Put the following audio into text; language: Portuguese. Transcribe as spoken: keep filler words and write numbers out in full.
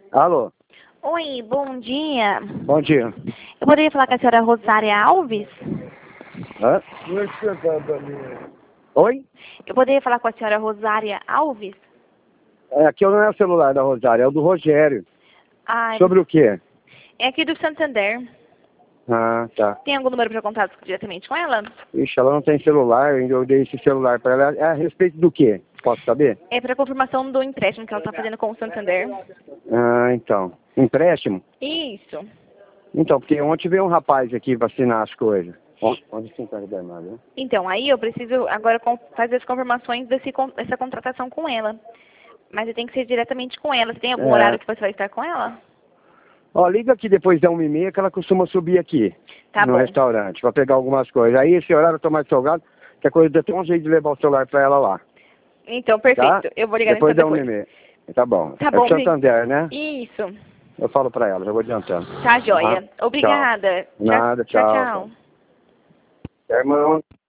Alô? Oi, bom dia. Bom dia. Eu poderia falar com a senhora Rosária Alves? Hã? Oi? Eu poderia falar com a senhora Rosária Alves? É, aqui não é o celular da Rosário, é o do Rogério. Ah, Sobre o quê? é aqui do Santander. Ah, tá. Tem algum número para contato diretamente com ela? Ixi, ela não tem celular, eu dei esse celular para ela. É a respeito do quê? Posso saber? É para confirmação do empréstimo que ela está fazendo com o Santander. Ah, então. Empréstimo? Isso. Então, porque ontem veio um rapaz aqui para assinar as coisas. Onde, onde você está armado, né? Então, aí eu preciso agora com- fazer as confirmações desse, con- dessa contratação com ela. Mas tem que ser diretamente com ela. Você tem algum É. horário que você vai estar com ela? Ó, liga aqui depois da uma e meia que ela costuma subir aqui. Tá no bom. restaurante, para pegar algumas coisas. Aí esse horário eu tô mais folgado, que a coisa dá até um jeito de levar o celular para ela lá. Então, Tá? perfeito. Eu vou ligar Depois então da uma e depois. meia. Tá bom. Tá É bom. pro Santander, né? Isso. Eu falo para ela, já vou adiantando. Tá joia. Ah, Obrigada. tchau. Nada, Tchau, tchau. tchau. Irmão.